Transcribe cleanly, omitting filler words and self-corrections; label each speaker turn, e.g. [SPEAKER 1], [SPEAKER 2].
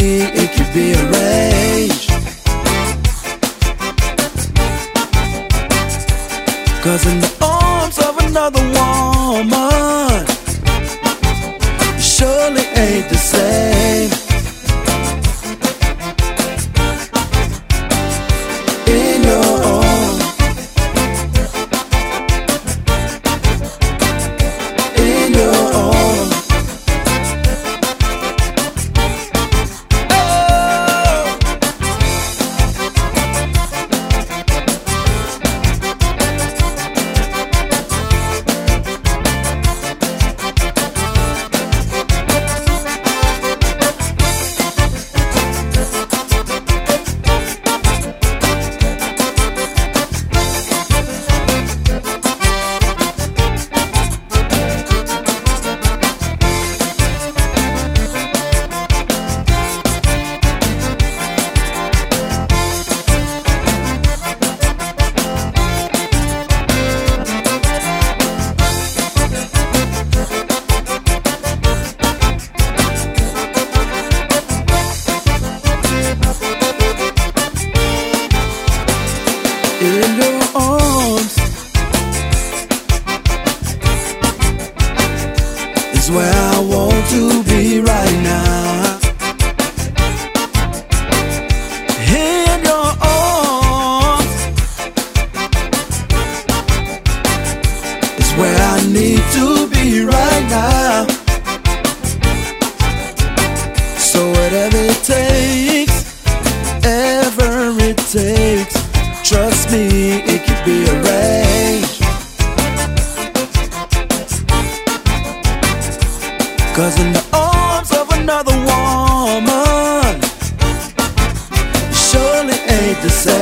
[SPEAKER 1] it could be arranged. 'Cause in the arms of another woman, it surely ain't the same. In your arms, in your arms. In your arms is where I want to be right now. In your arms is where I need to be right now. So whatever it takes, ever it takes, trust me, it could be arranged. 'Cause in the arms of another woman, it surely ain't the same.